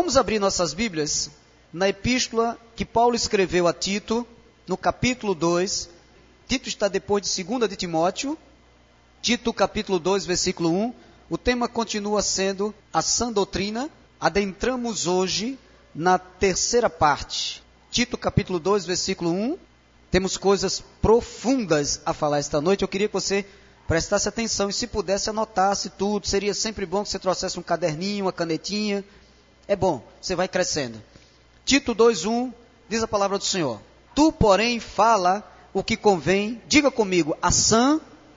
Vamos abrir nossas Bíblias na epístola que Paulo escreveu a Tito, no capítulo 2. Tito está depois de 2 de Timóteo. Tito, capítulo 2, versículo 1. O tema continua sendo a sã doutrina. Adentramos hoje na terceira parte. Tito, capítulo 2, versículo 1. Temos coisas profundas a falar esta noite. Eu queria que você prestasse atenção e, se pudesse, anotasse tudo. Seria sempre bom que você trouxesse um caderninho, uma canetinha. É bom, você vai crescendo. Tito 2:1, diz a palavra do Senhor: Tu, porém, fala o que convém, diga comigo, a sã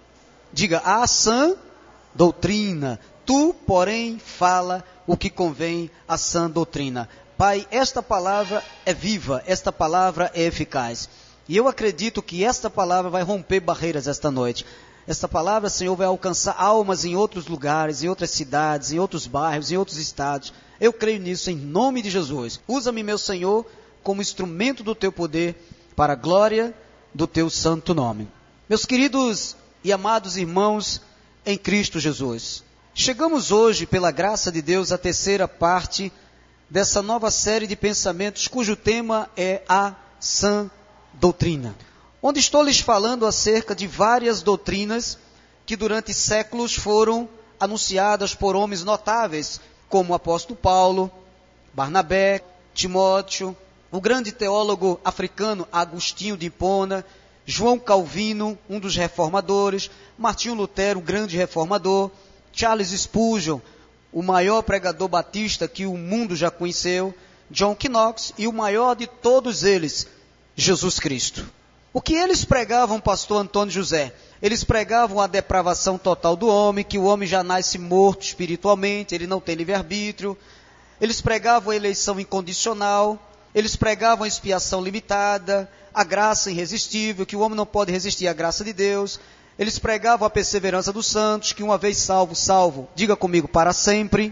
doutrina. Tu, porém, fala o que convém a sã doutrina. Pai, esta palavra é viva, esta palavra é eficaz. E eu acredito que esta palavra vai romper barreiras esta noite. Esta palavra, Senhor, vai alcançar almas em outros lugares, em outras cidades, em outros bairros, em outros estados. Eu creio nisso em nome de Jesus. Usa-me, meu Senhor, como instrumento do Teu poder, para a glória do Teu santo nome. Meus queridos e amados irmãos em Cristo Jesus, chegamos hoje, pela graça de Deus, à terceira parte dessa nova série de pensamentos, cujo tema é a sã doutrina. Onde estou lhes falando acerca de várias doutrinas que durante séculos foram anunciadas por homens notáveis, como o apóstolo Paulo, Barnabé, Timóteo, o grande teólogo africano Agostinho de Hipona, João Calvino, um dos reformadores, Martinho Lutero, o grande reformador, Charles Spurgeon, o maior pregador batista que o mundo já conheceu, John Knox e o maior de todos eles, Jesus Cristo. O que eles pregavam, pastor Antônio José? Eles pregavam a depravação total do homem, que o homem já nasce morto espiritualmente, ele não tem livre-arbítrio. Eles pregavam a eleição incondicional, eles pregavam a expiação limitada, a graça irresistível, que o homem não pode resistir à graça de Deus. Eles pregavam a perseverança dos santos, que uma vez salvo, salvo, diga comigo, para sempre.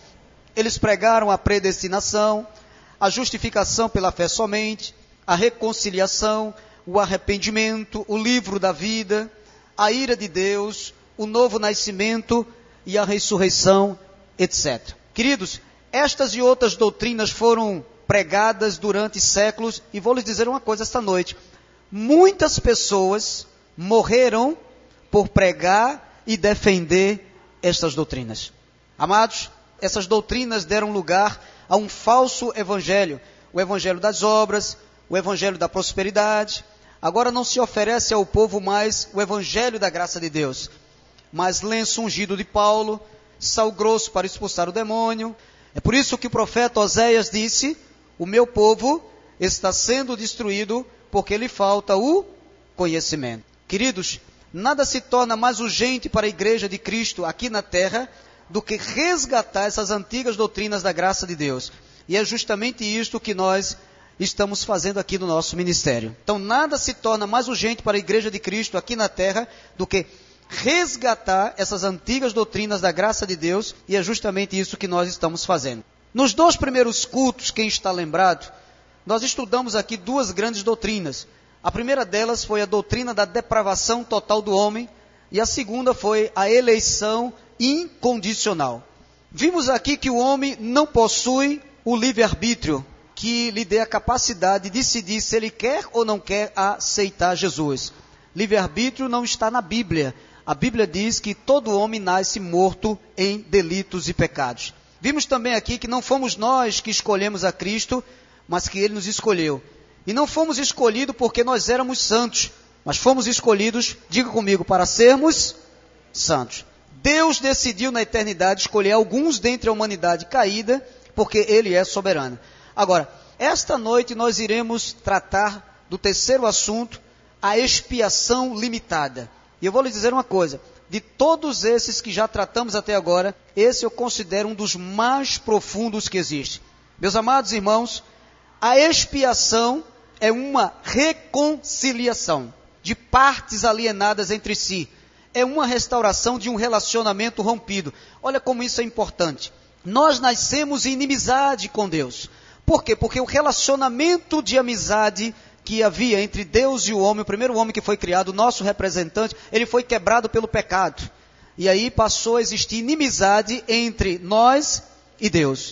Eles pregaram a predestinação, a justificação pela fé somente, a reconciliação, o arrependimento, o livro da vida, a ira de Deus, o novo nascimento e a ressurreição, etc. Queridos, estas e outras doutrinas foram pregadas durante séculos, e vou lhes dizer uma coisa esta noite: muitas pessoas morreram por pregar e defender estas doutrinas. Amados, essas doutrinas deram lugar a um falso evangelho, o evangelho das obras, o evangelho da prosperidade. Agora não se oferece ao povo mais o evangelho da graça de Deus, mas lenço ungido de Paulo, sal grosso para expulsar o demônio. É por isso que o profeta Oséias disse: o meu povo está sendo destruído porque lhe falta o conhecimento. Queridos, nada se torna mais urgente para a igreja de Cristo aqui na terra do que resgatar essas antigas doutrinas da graça de Deus. E é justamente isto que nós estamos fazendo aqui no nosso ministério. Então, nada se torna mais urgente para a igreja de Cristo aqui na terra do que resgatar essas antigas doutrinas da graça de Deus, e é justamente isso que nós estamos fazendo. Nos 2 primeiros cultos, quem está lembrado, nós estudamos aqui duas grandes doutrinas. A primeira delas foi a doutrina da depravação total do homem, e a segunda foi a eleição incondicional. Vimos aqui que o homem não possui o livre-arbítrio que lhe dê a capacidade de decidir se ele quer ou não quer aceitar Jesus. Livre-arbítrio não está na Bíblia. A Bíblia diz que todo homem nasce morto em delitos e pecados. Vimos também aqui que não fomos nós que escolhemos a Cristo, mas que Ele nos escolheu. E não fomos escolhidos porque nós éramos santos, mas fomos escolhidos, diga comigo, para sermos santos. Deus decidiu na eternidade escolher alguns dentre a humanidade caída, porque Ele é soberano. Agora, esta noite nós iremos tratar do terceiro assunto, a expiação limitada. E eu vou lhe dizer uma coisa: de todos esses que já tratamos até agora, esse eu considero um dos mais profundos que existe. Meus amados irmãos, a expiação é uma reconciliação de partes alienadas entre si. É uma restauração de um relacionamento rompido. Olha como isso é importante. Nós nascemos em inimizade com Deus. Por quê? Porque o relacionamento de amizade que havia entre Deus e o homem, o primeiro homem que foi criado, o nosso representante, ele foi quebrado pelo pecado. E aí passou a existir inimizade entre nós e Deus.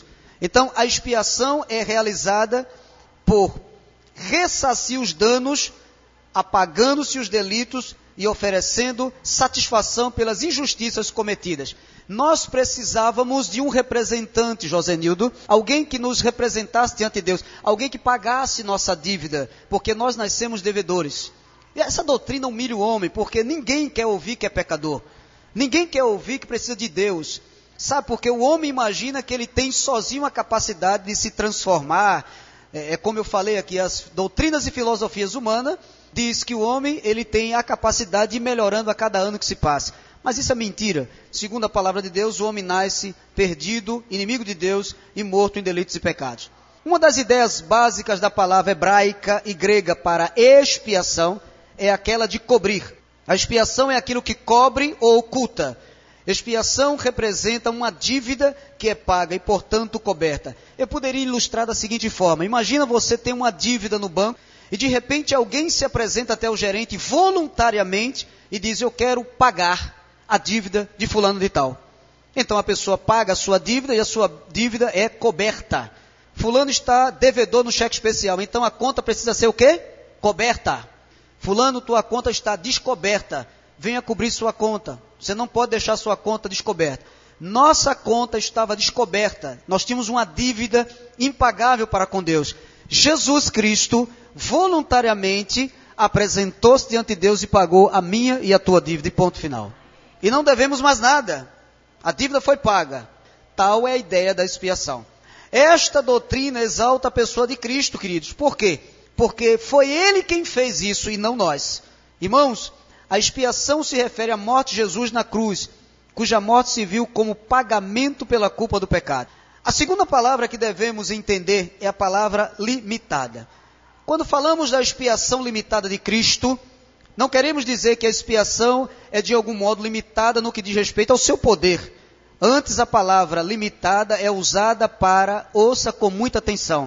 Então, a expiação é realizada por ressarcir os danos, apagando-se os delitos e oferecendo satisfação pelas injustiças cometidas. Nós precisávamos de um representante, Josenildo, alguém que nos representasse diante de Deus, alguém que pagasse nossa dívida, porque nós nascemos devedores. E essa doutrina humilha o homem, porque ninguém quer ouvir que é pecador. Ninguém quer ouvir que precisa de Deus. Sabe, porque o homem imagina que ele tem sozinho a capacidade de se transformar. Como eu falei aqui, as doutrinas e filosofias humanas diz que o homem ele tem a capacidade de ir melhorando a cada ano que se passa. Mas isso é mentira. Segundo a palavra de Deus, o homem nasce perdido, inimigo de Deus e morto em delitos e pecados. Uma das ideias básicas da palavra hebraica e grega para expiação é aquela de cobrir. A expiação é aquilo que cobre ou oculta. Expiação representa uma dívida que é paga e, portanto, coberta. Eu poderia ilustrar da seguinte forma. Imagina você ter uma dívida no banco e, de repente, alguém se apresenta até o gerente voluntariamente e diz, eu quero pagar a dívida de fulano de tal. Então, a pessoa paga a sua dívida e a sua dívida é coberta. Fulano está devedor no cheque especial, então a conta precisa ser o quê? Coberta. Fulano, tua conta está descoberta. Venha cobrir sua conta. Você não pode deixar sua conta descoberta. Nossa conta estava descoberta. Nós tínhamos uma dívida impagável para com Deus. Jesus Cristo, voluntariamente, apresentou-se diante de Deus e pagou a minha e a tua dívida. E ponto final. E não devemos mais nada. A dívida foi paga. Tal é a ideia da expiação. Esta doutrina exalta a pessoa de Cristo, queridos. Por quê? Porque foi Ele quem fez isso e não nós. Irmãos, a expiação se refere à morte de Jesus na cruz, cuja morte se viu como pagamento pela culpa do pecado. A segunda palavra que devemos entender é a palavra limitada. Quando falamos da expiação limitada de Cristo, não queremos dizer que a expiação é de algum modo limitada no que diz respeito ao seu poder. Antes, a palavra limitada é usada para, ouça com muita atenção,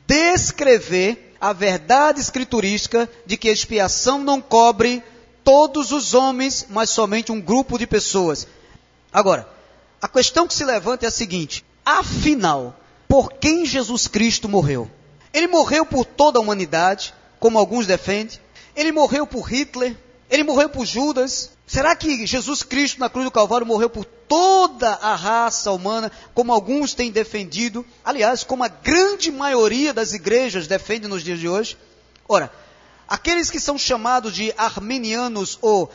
descrever a verdade escriturística de que a expiação não cobre todos os homens, mas somente um grupo de pessoas. Agora, a questão que se levanta é a seguinte, afinal, por quem Jesus Cristo morreu? Ele morreu por toda a humanidade, como alguns defendem. Ele morreu por Hitler, ele morreu por Judas. Será que Jesus Cristo na cruz do Calvário morreu por toda a raça humana, como alguns têm defendido? Aliás, como a grande maioria das igrejas defende nos dias de hoje. Ora, aqueles que são chamados de arminianos ou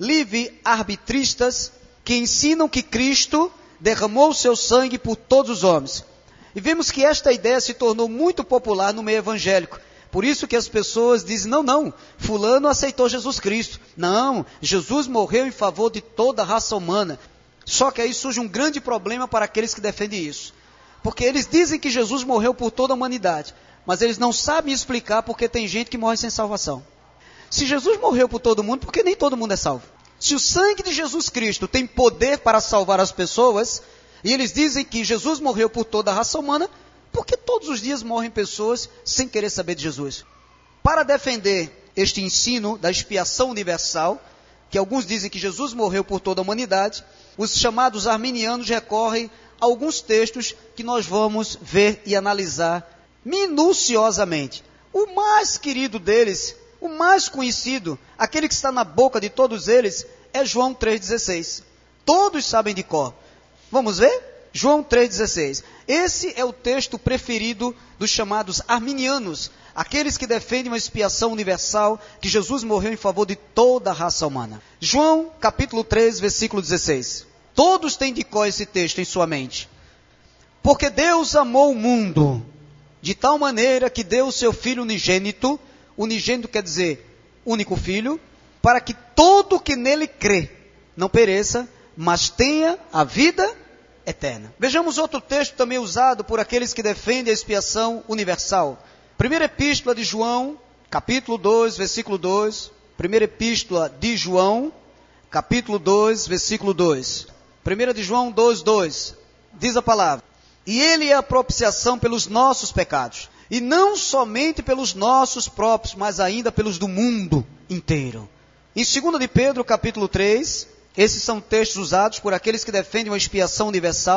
livre-arbitristas, que ensinam que Cristo derramou o seu sangue por todos os homens. E vemos que esta ideia se tornou muito popular no meio evangélico. Por isso que as pessoas dizem, não, fulano aceitou Jesus Cristo. Não, Jesus morreu em favor de toda a raça humana. Só que aí surge um grande problema para aqueles que defendem isso. Porque eles dizem que Jesus morreu por toda a humanidade, mas eles não sabem explicar porque tem gente que morre sem salvação. Se Jesus morreu por todo mundo, por que nem todo mundo é salvo? Se o sangue de Jesus Cristo tem poder para salvar as pessoas, e eles dizem que Jesus morreu por toda a raça humana, por que todos os dias morrem pessoas sem querer saber de Jesus? Para defender este ensino da expiação universal, que alguns dizem que Jesus morreu por toda a humanidade, os chamados arminianos recorrem a alguns textos que nós vamos ver e analisar minuciosamente. O mais querido deles, o mais conhecido, aquele que está na boca de todos eles, é João 3,16. Todos sabem de cor. Vamos ver? João 3,16. Esse é o texto preferido dos chamados arminianos, aqueles que defendem uma expiação universal, que Jesus morreu em favor de toda a raça humana. João, capítulo 3, versículo 16. Todos têm de cor esse texto em sua mente. Porque Deus amou o mundo de tal maneira que deu o seu Filho unigênito quer dizer único filho, para que todo que nele crê não pereça, mas tenha a vida eterna. Vejamos outro texto também usado por aqueles que defendem a expiação universal. Primeira epístola de João, capítulo 2, versículo 2. Primeira epístola de João, capítulo 2, versículo 2. 1 de João 2, 2. Diz a palavra: e ele é a propiciação pelos nossos pecados, e não somente pelos nossos próprios, mas ainda pelos do mundo inteiro. Em 2 de Pedro, capítulo 3, esses são textos usados por aqueles que defendem uma expiação universal.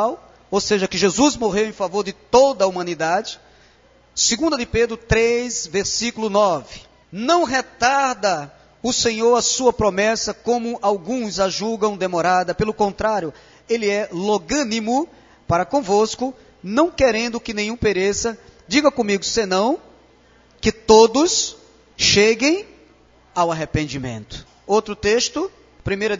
ou seja, que Jesus morreu em favor de toda a humanidade. 2 de Pedro 3, versículo 9. Não retarda o Senhor a sua promessa, como alguns a julgam demorada. Pelo contrário, Ele é longânimo para convosco, não querendo que nenhum pereça. Diga comigo, senão que todos cheguem ao arrependimento. Outro texto, 1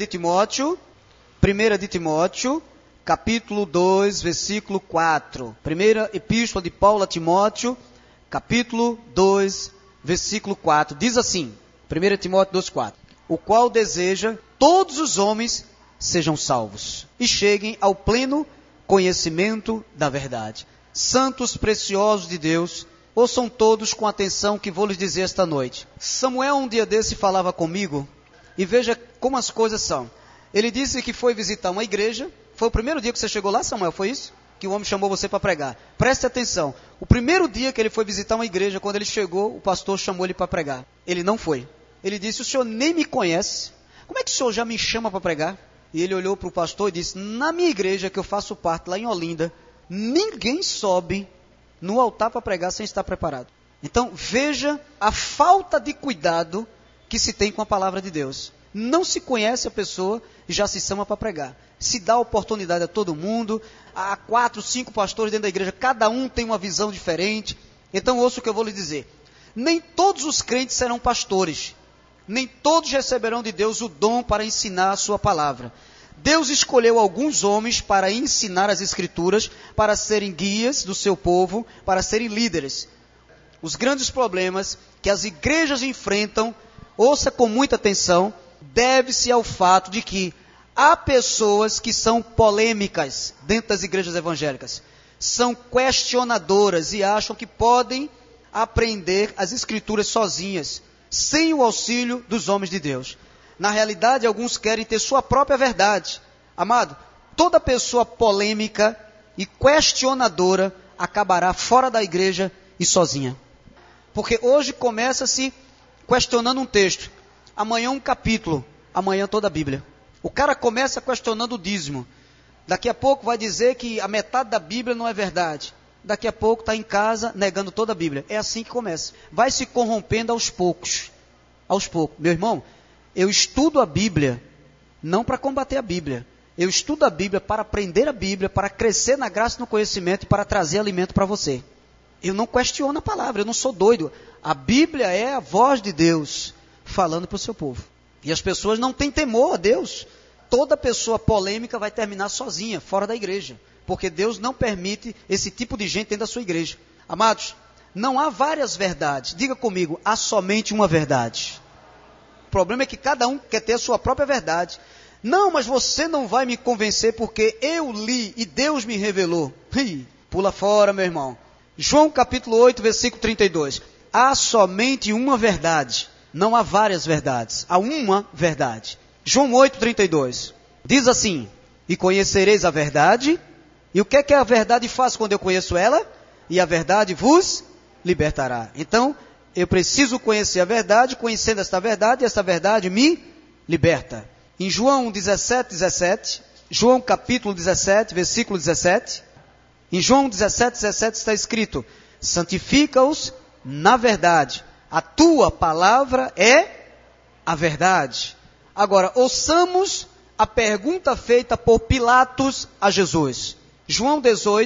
de Timóteo, capítulo 2, versículo 4. Primeira epístola de Paulo a Timóteo, capítulo 2, versículo 4. Diz assim, 1 Timóteo 2, 4. O qual deseja todos os homens sejam salvos e cheguem ao pleno conhecimento da verdade. Santos preciosos de Deus, ouçam todos com atenção que vou lhes dizer esta noite. Samuel um dia desse falava comigo e veja como as coisas são. Ele disse que foi visitar uma igreja. Foi o primeiro dia que você chegou lá, Samuel, foi isso? Que o homem chamou você para pregar. Preste atenção. O primeiro dia que ele foi visitar uma igreja, quando ele chegou, o pastor chamou ele para pregar. Ele não foi. Ele disse, o senhor nem me conhece. Como é que o senhor já me chama para pregar? E ele olhou para o pastor e disse, na minha igreja que eu faço parte, lá em Olinda, ninguém sobe no altar para pregar sem estar preparado. Então, veja a falta de cuidado que se tem com a palavra de Deus. Não se conhece a pessoa e já se chama para pregar. Se dá oportunidade a todo mundo, há 4, 5 pastores dentro da igreja, cada um tem uma visão diferente. Então ouça o que eu vou lhe dizer. Nem todos os crentes serão pastores, nem todos receberão de Deus o dom para ensinar a sua palavra. Deus escolheu alguns homens para ensinar as escrituras, para serem guias do seu povo, para serem líderes. Os grandes problemas que as igrejas enfrentam, ouça com muita atenção, deve-se ao fato de que há pessoas que são polêmicas dentro das igrejas evangélicas. São questionadoras e acham que podem aprender as escrituras sozinhas, sem o auxílio dos homens de Deus. Na realidade, alguns querem ter sua própria verdade. Amado, toda pessoa polêmica e questionadora acabará fora da igreja e sozinha. Porque hoje começa-se questionando um texto, amanhã um capítulo, amanhã toda a Bíblia. O cara começa questionando o dízimo. Daqui a pouco vai dizer que a metade da Bíblia não é verdade. Daqui a pouco está em casa negando toda a Bíblia. É assim que começa. Vai se corrompendo aos poucos. Aos poucos. Meu irmão, eu estudo a Bíblia não para combater a Bíblia. Eu estudo a Bíblia para aprender a Bíblia, para crescer na graça e no conhecimento e para trazer alimento para você. Eu não questiono a palavra, eu não sou doido. A Bíblia é a voz de Deus falando para o seu povo. E as pessoas não têm temor a Deus. Toda pessoa polêmica vai terminar sozinha, fora da igreja. Porque Deus não permite esse tipo de gente dentro da sua igreja. Amados, não há várias verdades. Diga comigo, há somente uma verdade. O problema é que cada um quer ter a sua própria verdade. Não, mas você não vai me convencer porque eu li e Deus me revelou. Pula fora, meu irmão. João capítulo 8, versículo 32. Há somente uma verdade. Não há várias verdades. Há uma verdade. João 8, 32. Diz assim, e conhecereis a verdade. E o que é que a verdade faz quando eu conheço ela? E a verdade vos libertará. Então, eu preciso conhecer a verdade, conhecendo esta verdade, e esta verdade me liberta. Em João 17, 17, João capítulo 17, versículo 17, em João 17, 17 está escrito, santifica-os na verdade, a tua palavra é a verdade. Agora, ouçamos a pergunta feita por Pilatos a Jesus. João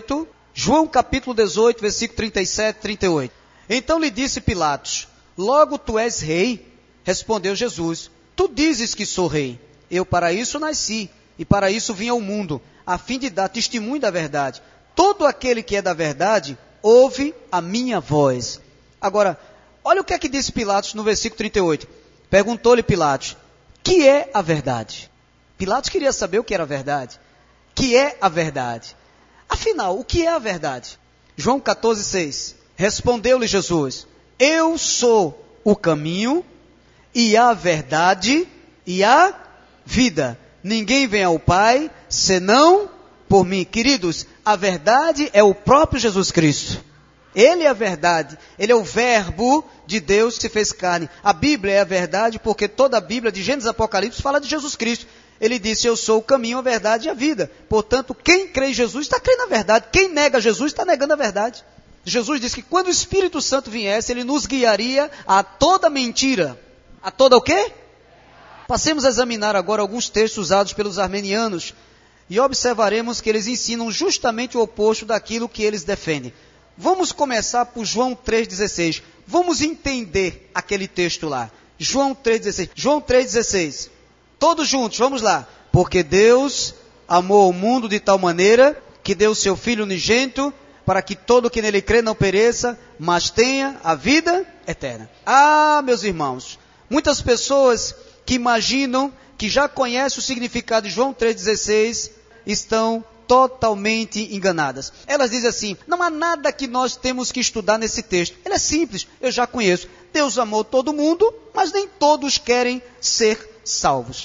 capítulo 18, versículo 37, 38. Então lhe disse Pilatos, logo tu és rei? Respondeu Jesus, tu dizes que sou rei. Eu para isso nasci, e para isso vim ao mundo, a fim de dar testemunho da verdade. Todo aquele que é da verdade, ouve a minha voz. Agora, olha o que é que disse Pilatos no versículo 38. Perguntou-lhe Pilatos, que é a verdade? Pilatos queria saber o que era a verdade. Que é a verdade? Afinal, o que é a verdade? João 14, 6. Respondeu-lhe Jesus, eu sou o caminho e a verdade e a vida. Ninguém vem ao Pai senão por mim. Queridos, a verdade é o próprio Jesus Cristo. Ele é a verdade. Ele é o verbo de Deus que se fez carne. A Bíblia é a verdade porque toda a Bíblia, de Gênesis a Apocalipse, fala de Jesus Cristo. Ele disse, eu sou o caminho, a verdade e a vida. Portanto, quem crê em Jesus está crendo na verdade. Quem nega Jesus está negando a verdade. Jesus disse que quando o Espírito Santo viesse, ele nos guiaria a toda mentira. A toda o quê? Passemos a examinar agora alguns textos usados pelos armenianos e observaremos que eles ensinam justamente o oposto daquilo que eles defendem. Vamos começar por João 3,16. Vamos entender aquele texto lá. João 3,16. João 3,16. Todos juntos, vamos lá. Porque Deus amou o mundo de tal maneira que deu o seu Filho unigênito para que todo que nele crê não pereça, mas tenha a vida eterna. Ah, meus irmãos, muitas pessoas que imaginam que já conhecem o significado de João 3,16 estão totalmente enganadas. Elas dizem assim, não há nada que nós temos que estudar nesse texto. Ele é simples, eu já conheço. Deus amou todo mundo, mas nem todos querem ser salvos.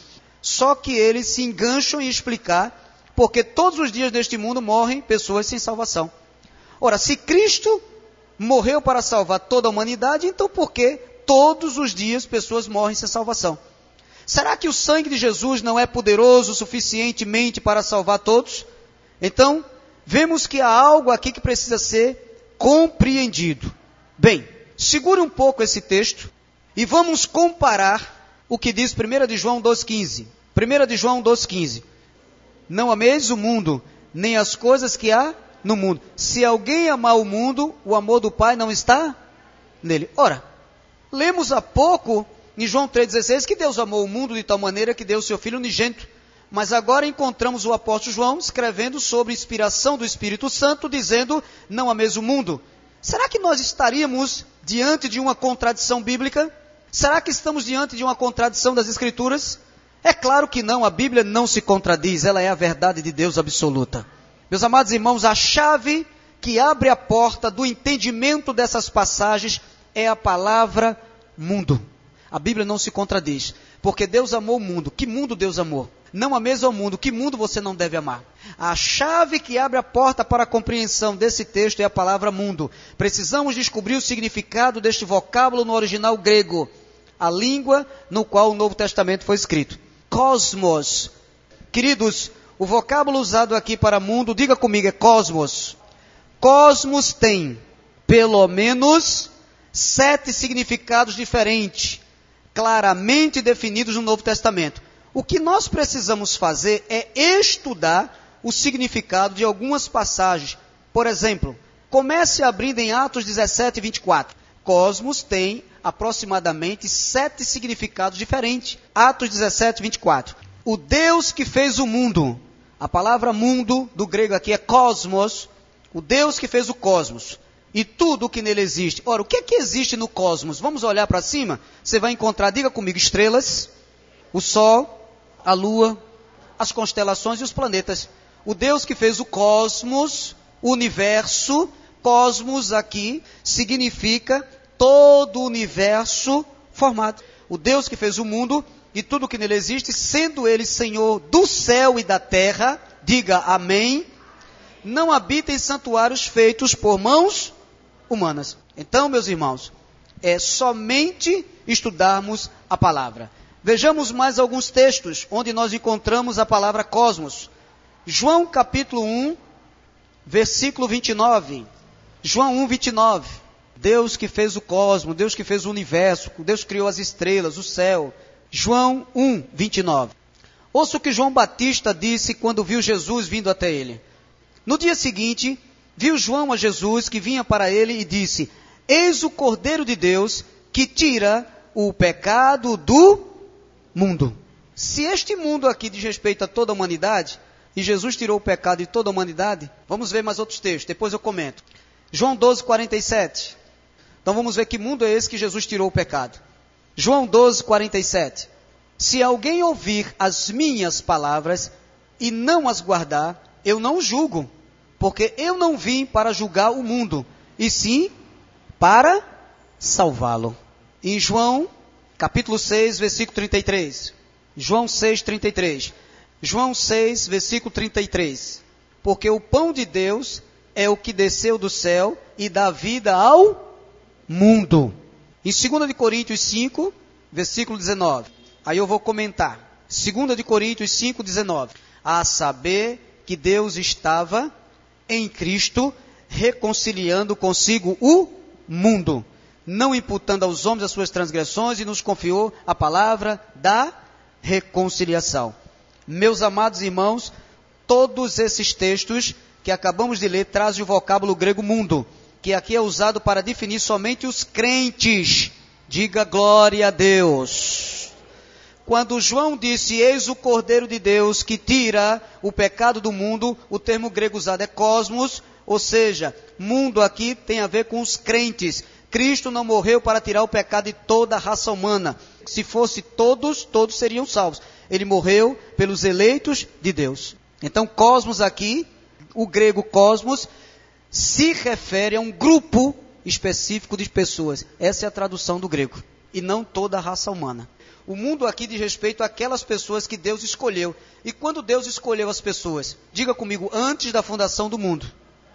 Só que eles se engancham em explicar, porque todos os dias neste mundo morrem pessoas sem salvação. Ora, se Cristo morreu para salvar toda a humanidade, então por que todos os dias pessoas morrem sem salvação? Será que o sangue de Jesus não é poderoso suficientemente para salvar todos? Então, vemos que há algo aqui que precisa ser compreendido. Bem, segure um pouco esse texto e vamos comparar o que diz 1 de João 2,15. 1 de João 2,15. Não ameis o mundo, nem as coisas que há no mundo. Se alguém amar o mundo, o amor do Pai não está nele. Ora, lemos há pouco em João 3,16 que Deus amou o mundo de tal maneira que deu o seu Filho unigênito. Mas agora encontramos o apóstolo João escrevendo sobre inspiração do Espírito Santo, dizendo, não ameis o mundo. Será que nós estaríamos diante de uma contradição bíblica? Será que estamos diante de uma contradição das Escrituras? É claro que não, a Bíblia não se contradiz, ela é a verdade de Deus absoluta. Meus amados irmãos, a chave que abre a porta do entendimento dessas passagens é a palavra mundo. A Bíblia não se contradiz, porque Deus amou o mundo. Que mundo Deus amou? Não ameis ao mundo, que mundo você não deve amar? A chave que abre a porta para a compreensão desse texto é a palavra mundo. Precisamos descobrir o significado deste vocábulo no original grego, a língua no qual o Novo Testamento foi escrito. Cosmos. Queridos, o vocábulo usado aqui para mundo, diga comigo, é cosmos. Cosmos tem pelo menos 7 significados diferentes, claramente definidos no Novo Testamento. O que nós precisamos fazer é estudar o significado de algumas passagens. Por exemplo, comece abrindo em Atos 17 e 24. Cosmos tem aproximadamente 7 significados diferentes. Atos 17 e 24. O Deus que fez o mundo. A palavra mundo, do grego aqui, é cosmos. O Deus que fez o cosmos. E tudo o que nele existe. Ora, o que é que existe no cosmos? Vamos olhar para cima? Você vai encontrar, diga comigo, estrelas, o Sol, a Lua, as constelações e os planetas. O Deus que fez o cosmos, o universo. Cosmos aqui significa todo o universo formado. O Deus que fez o mundo e tudo o que nele existe, sendo ele Senhor do céu e da terra, diga amém, não habita em santuários feitos por mãos humanas. Então, meus irmãos, é somente estudarmos a palavra. Vejamos mais alguns textos onde nós encontramos a palavra cosmos. João capítulo 1, versículo 29. João 1, 29. Deus que fez o cosmos, Deus que fez o universo, Deus criou as estrelas, o céu. João 1, 29. Ouça o que João Batista disse quando viu Jesus vindo até ele. No dia seguinte, viu João a Jesus que vinha para ele e disse, eis o Cordeiro de Deus que tira o pecado do mundo. Se este mundo aqui diz respeito a toda a humanidade, e Jesus tirou o pecado de toda a humanidade, vamos ver mais outros textos, depois eu comento. João 12, 47. Então vamos ver que mundo é esse que Jesus tirou o pecado. João 12, 47. Se alguém ouvir as minhas palavras e não as guardar, eu não julgo, porque eu não vim para julgar o mundo, e sim para salvá-lo. Em João, capítulo 6, versículo 33. João 6, 33. João 6, versículo 33. Porque o pão de Deus é o que desceu do céu e dá vida ao mundo. Em 2 de Coríntios 5, versículo 19. Aí eu vou comentar. 2 de Coríntios 5,19. A saber que Deus estava em Cristo reconciliando consigo o mundo, não imputando aos homens as suas transgressões, e nos confiou a palavra da reconciliação. Meus amados irmãos, todos esses textos que acabamos de ler trazem o vocábulo grego mundo, que aqui é usado para definir somente os crentes. Diga glória a Deus. Quando João disse, eis o Cordeiro de Deus que tira o pecado do mundo, o termo grego usado é cosmos, ou seja, mundo aqui tem a ver com os crentes. Cristo não morreu para tirar o pecado de toda a raça humana. Se fosse todos seriam salvos. Ele morreu pelos eleitos de Deus. Então, cosmos aqui, o grego cosmos, se refere a um grupo específico de pessoas. Essa é a tradução do grego. E não toda a raça humana. O mundo aqui diz respeito àquelas pessoas que Deus escolheu. E quando Deus escolheu as pessoas? Diga comigo, antes da fundação do mundo.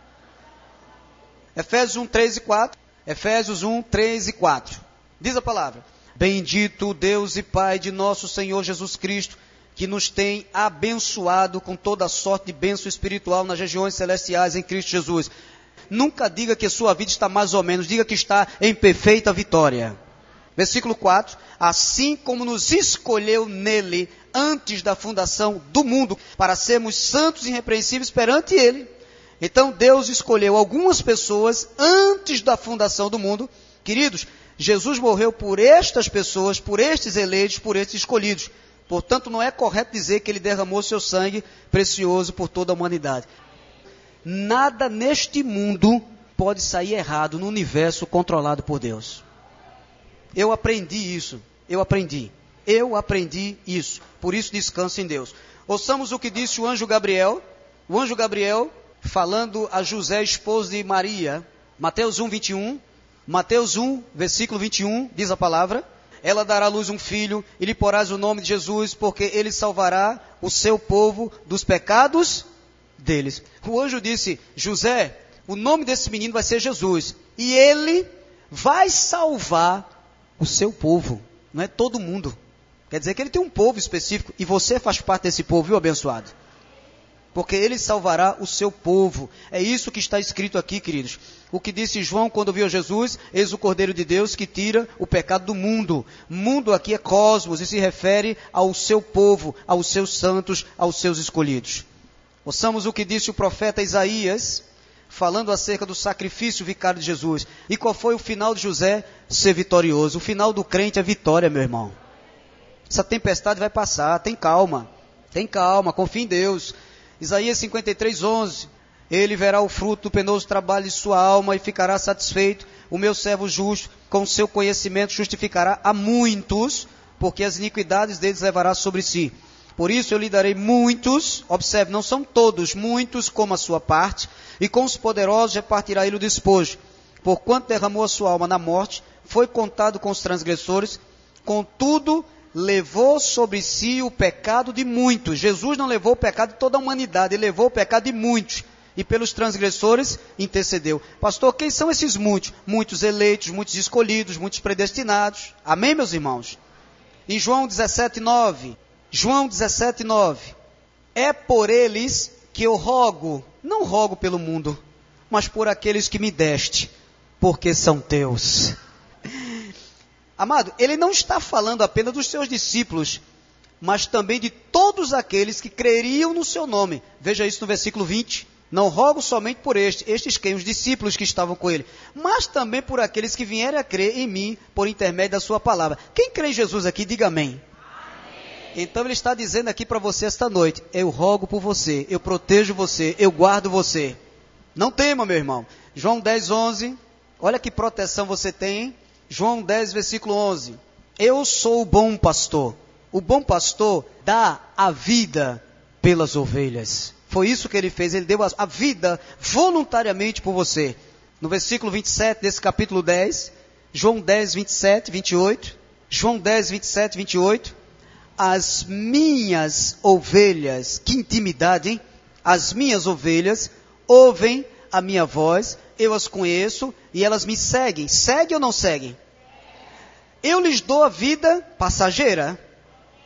Efésios 1, 3 e 4. Efésios 1, 3 e 4. Diz a palavra. Bendito o Deus e Pai de nosso Senhor Jesus Cristo, que nos tem abençoado com toda sorte de bênção espiritual nas regiões celestiais em Cristo Jesus. Nunca diga que sua vida está mais ou menos, diga que está em perfeita vitória. Versículo 4, assim como nos escolheu nele antes da fundação do mundo, para sermos santos e irrepreensíveis perante ele. Então Deus escolheu algumas pessoas antes da fundação do mundo. Queridos, Jesus morreu por estas pessoas, por estes eleitos, por estes escolhidos. Portanto, não é correto dizer que ele derramou seu sangue precioso por toda a humanidade. Nada neste mundo pode sair errado no universo controlado por Deus. Eu aprendi isso. Eu aprendi isso. Por isso descanso em Deus. Ouçamos o que disse o anjo Gabriel. O anjo Gabriel, falando a José, esposo de Maria. Mateus 1, 21. Mateus 1, versículo 21, diz a palavra. Ela dará à luz um filho, e lhe porás o nome de Jesus, porque ele salvará o seu povo dos pecados deles. O anjo disse, José, o nome desse menino vai ser Jesus. E ele vai salvar o seu povo, não é todo mundo. Quer dizer que ele tem um povo específico, e você faz parte desse povo, viu, abençoado? Porque ele salvará o seu povo. É isso que está escrito aqui, queridos. O que disse João quando viu Jesus, eis o Cordeiro de Deus que tira o pecado do mundo. Mundo aqui é cosmos, e se refere ao seu povo, aos seus santos, aos seus escolhidos. Ouçamos o que disse o profeta Isaías, falando acerca do sacrifício vicário de Jesus. E qual foi o final de José? Ser vitorioso. O final do crente é vitória, meu irmão. Essa tempestade vai passar, tem calma, confia em Deus. Isaías 53, 11. Ele verá o fruto do penoso trabalho de sua alma e ficará satisfeito. O meu servo justo, com seu conhecimento, justificará a muitos, porque as iniquidades deles levará sobre si. Por isso eu lhe darei muitos, observe, não são todos, muitos como a sua parte, e com os poderosos repartirá ele o despojo. Porquanto derramou a sua alma na morte, foi contado com os transgressores, contudo levou sobre si o pecado de muitos. Jesus não levou o pecado de toda a humanidade, ele levou o pecado de muitos, e pelos transgressores intercedeu. Pastor, quem são esses muitos? Muitos eleitos, muitos escolhidos, muitos predestinados. Amém, meus irmãos? Em João 17:9, João 17:9, é por eles que eu rogo, não rogo pelo mundo, mas por aqueles que me deste, porque são teus. Amado, ele não está falando apenas dos seus discípulos, mas também de todos aqueles que creriam no seu nome. Veja isso no versículo 20. Não rogo somente por estes quem? Os discípulos que estavam com ele, mas também por aqueles que vierem a crer em mim por intermédio da sua palavra. Quem crê em Jesus aqui, diga amém. Então ele está dizendo aqui para você esta noite, eu rogo por você, eu protejo você, eu guardo você. Não tema, meu irmão. João 10, 11, olha que proteção você tem. João 10, versículo 11. Eu sou o bom pastor. O bom pastor dá a vida pelas ovelhas. Foi isso que ele fez, ele deu a vida voluntariamente por você. No versículo 27 desse capítulo 10, João 10, 27, 28. João 10, 27, 28. As minhas ovelhas, que intimidade, hein? As minhas ovelhas ouvem a minha voz, eu as conheço e elas me seguem. Seguem ou não seguem? Eu lhes dou a vida passageira.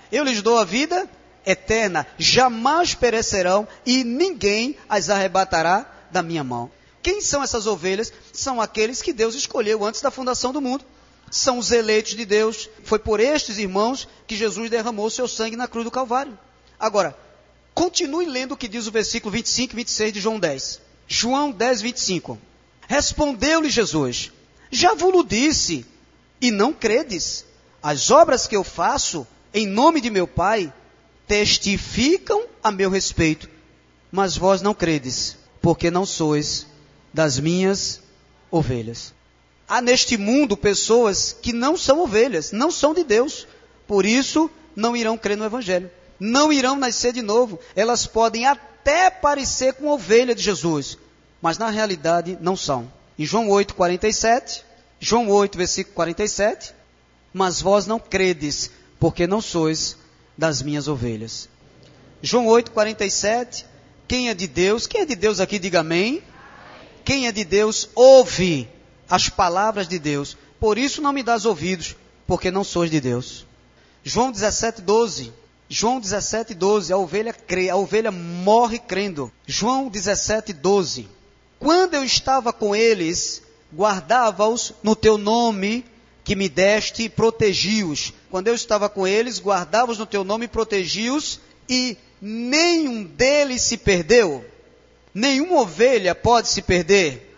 Eu lhes dou a vida eterna, jamais perecerão e ninguém as arrebatará da minha mão. Quem são essas ovelhas? São aqueles que Deus escolheu antes da fundação do mundo. São os eleitos de Deus. Foi por estes irmãos que Jesus derramou seu sangue na cruz do Calvário. Agora, continue lendo o que diz o versículo 25 e 26 de João 10. João 10, 25. Respondeu-lhe Jesus: já vos disse, e não credes. As obras que eu faço em nome de meu Pai testificam a meu respeito, mas vós não credes, porque não sois das minhas ovelhas. Há neste mundo pessoas que não são ovelhas, não são de Deus, por isso não irão crer no Evangelho, não irão nascer de novo. Elas podem até parecer com ovelha de Jesus, mas na realidade não são. Em João 8, 47, João 8, versículo 47, mas vós não credes, porque não sois das minhas ovelhas. João 8, 47, quem é de Deus aqui, diga amém. Quem é de Deus, ouve as palavras de Deus. Por isso não me dás ouvidos, porque não sois de Deus. João 17, 12. João 17, 12. A ovelha crê, a ovelha morre crendo. João 17, 12. Quando eu estava com eles, guardava-os no teu nome que me deste e protegi-os. Quando eu estava com eles, guardava-os no teu nome e protegi-os, e nenhum deles se perdeu. Nenhuma ovelha pode se perder.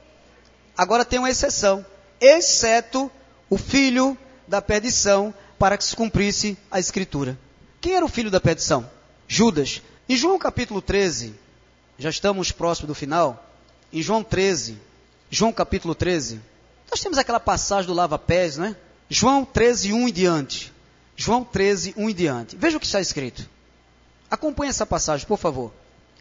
Agora tem uma exceção, exceto o filho da perdição, para que se cumprisse a Escritura. Quem era o filho da perdição? Judas. Em João capítulo 13, já estamos próximo do final, em João 13, João capítulo 13, nós temos aquela passagem do lava-pés, né? João 13, 1 em diante. João 13, 1 em diante. Veja o que está escrito. Acompanhe essa passagem, por favor.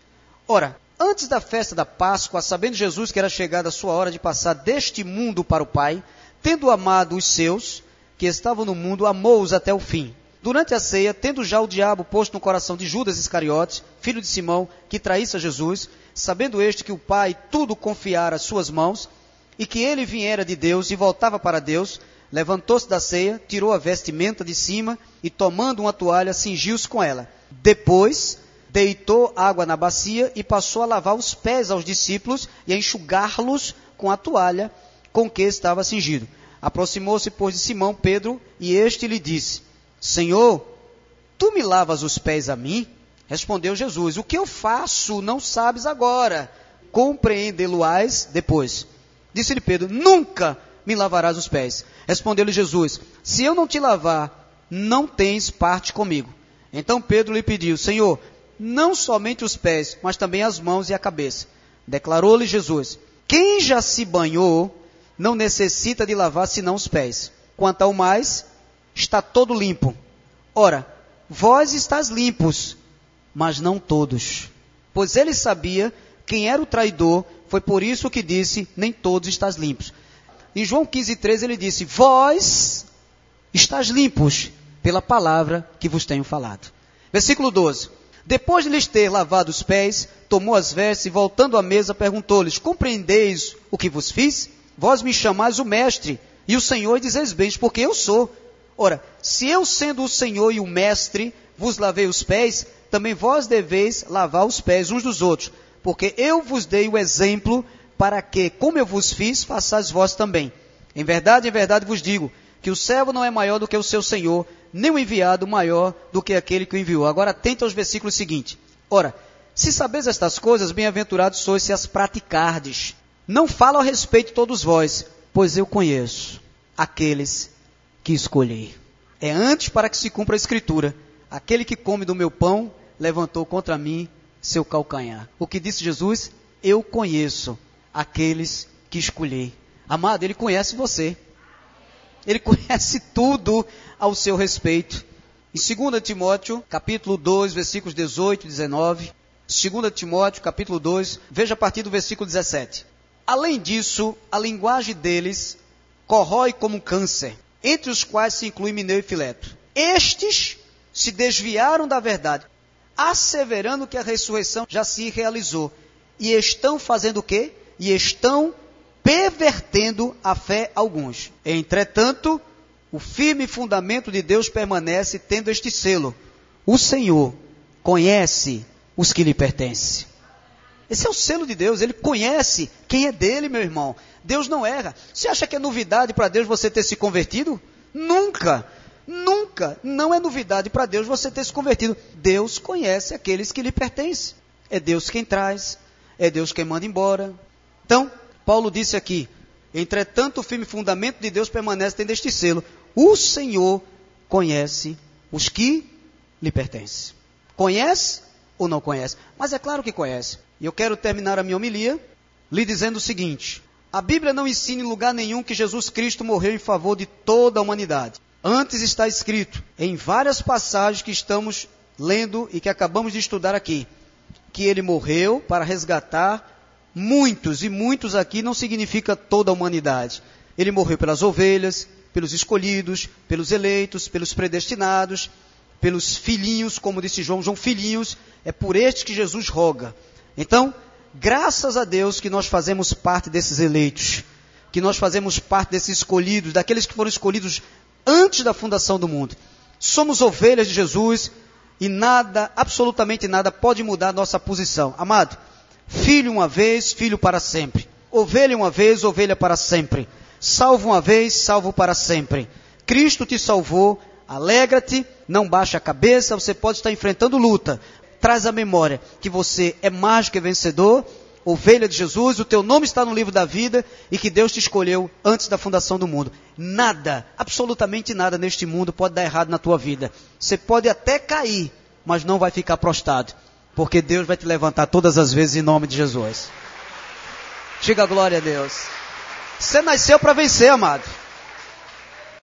Ora, antes da festa da Páscoa, sabendo Jesus que era chegada a sua hora de passar deste mundo para o Pai, tendo amado os seus, que estavam no mundo, amou-os até o fim. Durante a ceia, tendo já o diabo posto no coração de Judas Iscariotes, filho de Simão, que traísse a Jesus, sabendo este que o Pai tudo confiara às suas mãos, e que ele viera de Deus e voltava para Deus, levantou-se da ceia, tirou a vestimenta de cima e, tomando uma toalha, cingiu-se com ela. Depois, deitou água na bacia e passou a lavar os pés aos discípulos e a enxugá-los com a toalha com que estava cingido. Aproximou-se, pois, de Simão Pedro, e este lhe disse: Senhor, tu me lavas os pés a mim? Respondeu Jesus: o que eu faço não sabes agora, compreendê-lo-ás depois. Disse-lhe Pedro: nunca me lavarás os pés. Respondeu-lhe Jesus: se eu não te lavar, não tens parte comigo. Então Pedro lhe pediu: Senhor, não somente os pés, mas também as mãos e a cabeça. Declarou-lhe Jesus: quem já se banhou, não necessita de lavar senão os pés. Quanto ao mais, está todo limpo. Ora, vós estáis limpos, mas não todos. Pois ele sabia quem era o traidor, foi por isso que disse: nem todos estáis limpos. Em João 15:13 ele disse: vós estáis limpos pela palavra que vos tenho falado. Versículo 12. Depois de lhes ter lavado os pés, tomou as vestes e, voltando à mesa, perguntou-lhes: compreendeis o que vos fiz? Vós me chamais o mestre e o Senhor, e dizeis bem, porque eu sou. Ora, se eu, sendo o Senhor e o mestre, vos lavei os pés, também vós deveis lavar os pés uns dos outros, porque eu vos dei o exemplo para que, como eu vos fiz, façais vós também. Em verdade vos digo, que o servo não é maior do que o seu senhor, nem o enviado maior do que aquele que o enviou. Agora atenta aos versículos seguintes. Ora, se sabeis estas coisas, bem-aventurados sois se as praticardes. Não falo a respeito de todos vós, pois eu conheço aqueles que escolhi. É antes para que se cumpra a Escritura: aquele que come do meu pão, levantou contra mim seu calcanhar. O que disse Jesus? Eu conheço aqueles que escolhi. Amado, Ele conhece você. Ele conhece tudo ao seu respeito. Em 2 Timóteo, capítulo 2, versículos 18 e 19. 2 Timóteo, capítulo 2, veja a partir do versículo 17. Além disso, a linguagem deles corrói como um câncer, entre os quais se inclui Mineu e Fileto. Estes se desviaram da verdade, asseverando que a ressurreição já se realizou. E estão fazendo o quê? E estão pervertendo a fé alguns. Entretanto, O firme fundamento de Deus permanece tendo este selo: o Senhor conhece os que lhe pertencem. Esse é o selo de Deus, Ele conhece quem é dele, meu irmão. Deus não erra. Você acha que é novidade para Deus você ter se convertido? Nunca, nunca, não é novidade para Deus você ter se convertido. Deus conhece aqueles que lhe pertencem. É Deus quem traz, é Deus quem manda embora. Então, Paulo disse aqui: entretanto o firme fundamento de Deus permanece tendo este selo: o Senhor conhece os que lhe pertencem. Conhece ou não conhece? Mas é claro que conhece. E eu quero terminar a minha homilia lhe dizendo o seguinte: a Bíblia não ensina em lugar nenhum que Jesus Cristo morreu em favor de toda a humanidade. Antes está escrito, em várias passagens que estamos lendo e que acabamos de estudar aqui, que Ele morreu para resgatar muitos, e muitos aqui não significa toda a humanidade. Ele morreu pelas ovelhas, pelos escolhidos, pelos eleitos, pelos predestinados, pelos filhinhos, como disse João, filhinhos, é por estes que Jesus roga. Então, graças a Deus que nós fazemos parte desses eleitos, que nós fazemos parte desses escolhidos, daqueles que foram escolhidos antes da fundação do mundo. Somos ovelhas de Jesus e nada, absolutamente nada, pode mudar a nossa posição. Amado, filho uma vez, filho para sempre. Ovelha uma vez, ovelha para sempre. Salvo uma vez, salvo para sempre. Cristo te salvou, alegra-te, não baixa a cabeça, você pode estar enfrentando luta. Traz a memória que você é mais que vencedor, ovelha de Jesus, o teu nome está no livro da vida e que Deus te escolheu antes da fundação do mundo. Nada, absolutamente nada neste mundo pode dar errado na tua vida. Você pode até cair, mas não vai ficar prostrado, porque Deus vai te levantar todas as vezes em nome de Jesus. Diga glória a Deus. Você nasceu para vencer, amado.